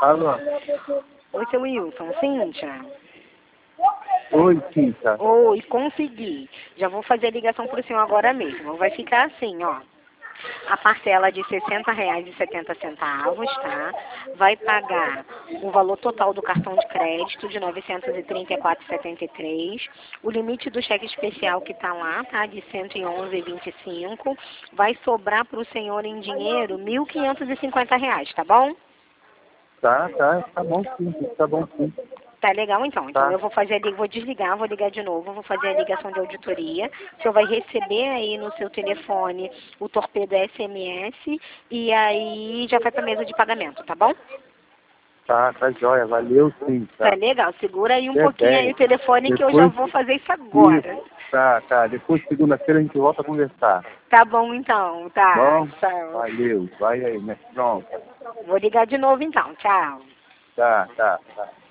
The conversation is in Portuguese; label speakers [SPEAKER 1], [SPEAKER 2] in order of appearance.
[SPEAKER 1] Alô?
[SPEAKER 2] Oi, seu Wilson, Cíntia?
[SPEAKER 1] Oi, Cíntia.
[SPEAKER 2] Oi, consegui. Já vou fazer a ligação para o senhor agora mesmo. Vai ficar assim, ó. A parcela de R$ 60,70, tá? Vai pagar o valor total do cartão de crédito de R$ 934,73. O limite do cheque especial que tá lá, tá? De R$ 111,25. Vai sobrar para o senhor em dinheiro R$ 1.550, tá bom?
[SPEAKER 1] Tá bom sim, tá bom sim.
[SPEAKER 2] Tá legal, então. Então
[SPEAKER 1] Tá.
[SPEAKER 2] eu vou fazer vou desligar, vou ligar de novo, vou fazer a ligação de auditoria. O senhor vai receber aí no seu telefone o torpedo SMS e aí já vai pra mesa de pagamento, tá bom?
[SPEAKER 1] Tá jóia, valeu sim,
[SPEAKER 2] Tá
[SPEAKER 1] tá.
[SPEAKER 2] legal. Segura aí um
[SPEAKER 1] É
[SPEAKER 2] pouquinho
[SPEAKER 1] bem.
[SPEAKER 2] aí o telefone que eu já
[SPEAKER 1] Depois,
[SPEAKER 2] vou fazer isso agora.
[SPEAKER 1] isso, tá. Depois, segunda-feira, a gente volta a conversar.
[SPEAKER 2] Tá bom, então. Tá.
[SPEAKER 1] Bom?
[SPEAKER 2] Tchau.
[SPEAKER 1] Valeu, vai aí, né? Pronto.
[SPEAKER 2] Vou ligar de novo, então. Tchau.
[SPEAKER 1] Tá.